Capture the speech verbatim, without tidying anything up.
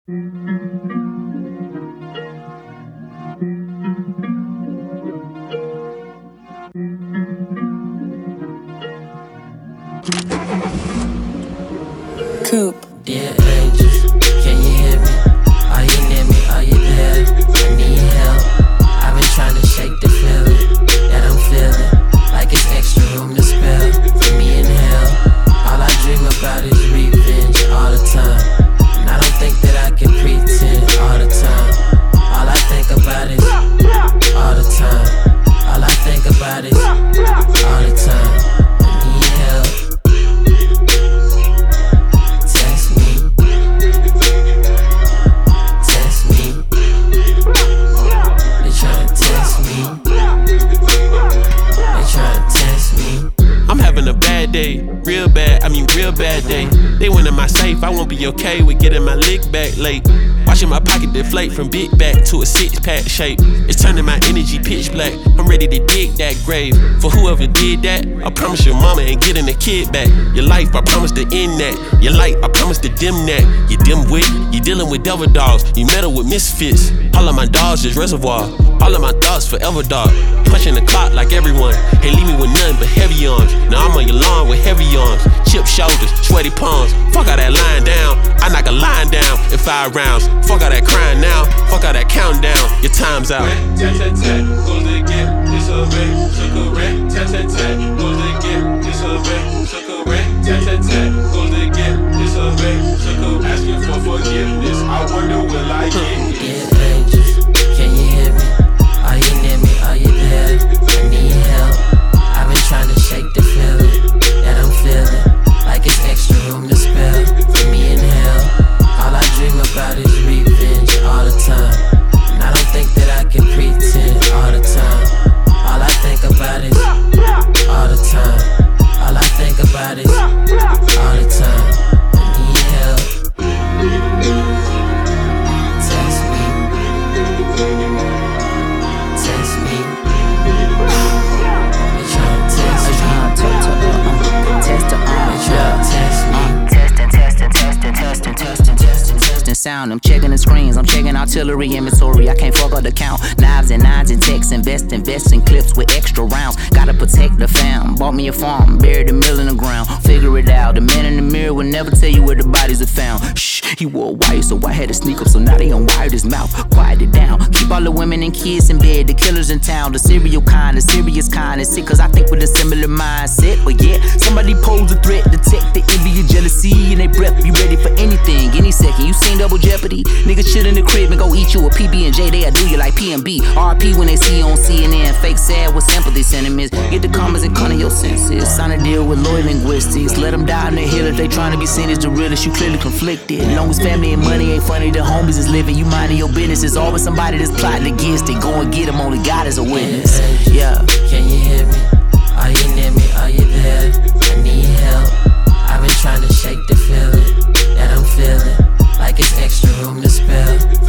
Coop. Dear angels, can you hear me? Are you near me? Are you there? I need help. I've been trying to shake the feeling that I'm feeling, like it's extra room to spell for me in hell. All I dream about is revenge all the time, and I don't think that I can pretend all the time. All I think about is all the time. All I think about is all the time. I need help. Day, real bad, I mean real bad day. They went in my safe, I won't be okay with getting my lick back late. Watching my pocket deflate from big back to a six pack shape. It's turning my energy pitch black. I'm ready to dig that grave. For whoever did that, I promise your mama ain't getting a kid back. Your life, I promise to end that. Your light, I promise to dim that. You dimwit, you dealing with devil dogs. You meddle with misfits. All of my dogs is reservoir. All of my thoughts forever dog. Punching the clock like everyone. Ain't leave me with nothing but heavy arms. Now I'm on your lawn with heavy arms. Chip shoulders, sweaty palms. Fuck all that lying down. I knock a line down in five rounds. Fuck all that crying now. Fuck all that countdown. Your time's out. Tat tat tat, goes again. It's a red, took a red. Tat tat tat, goes again. It's a red, took a red. Tat tat tat, goes again. It's a red, took a asking for forgiveness. I wonder will I get it? Dear angels, can you hear me? Are you near me? Are you there? I need help. I've been trying to shake the feeling that I'm feeling, like it's extra room to spell for me in hell. All I dream about is revenge all the time, and I don't think that I can pretend all the time. All I think about is all the time. All I think about is all the time. I need help. Test me. Test me. They tryna test me. Test the They tryna test me. Testing, testing, testing, testing, testing, testing, testing sound. I'm checking the screens, I'm checking artillery inventory. I can't fuck up the count. Knives and nines and techs, invest, invest in clips with extra rounds. Gotta protect the fam. Bought me a farm, buried a mill in the ground. Figure it out. The man in the mirror will never tell you where the bodies are found. Shh, he wore white, so I had to sneak up. So now they unwired his mouth. Quiet it down. Keep all the women and kids in bed. The killers in town, the serial kind, the serious kind. It's sick, cause I think with a similar mindset. But yeah, somebody pose a threat, detect the envy and jealousy in their breath. Be ready for anything, any second. You seen Double Jeopardy? Niggas chill in the crib and go eat you a P B and J. They'll do you like P M B. R P when they see you on C N N. Fake sad with sympathy sentiments. Get the commas and cunning your senses. Sign a deal with lawyer linguistics. Let them die on the hill if they trying to be seen as the realest. You clearly conflicted. Long as family and money ain't funny, the homies is living. You minding your business. There's always somebody that's plotting against it. Go and get them, only God is a witness. Yeah. Can you hear me? Are you near me? Are you there? I need help. I've been trying to shake the feeling that I'm feeling, like it's extra room to spell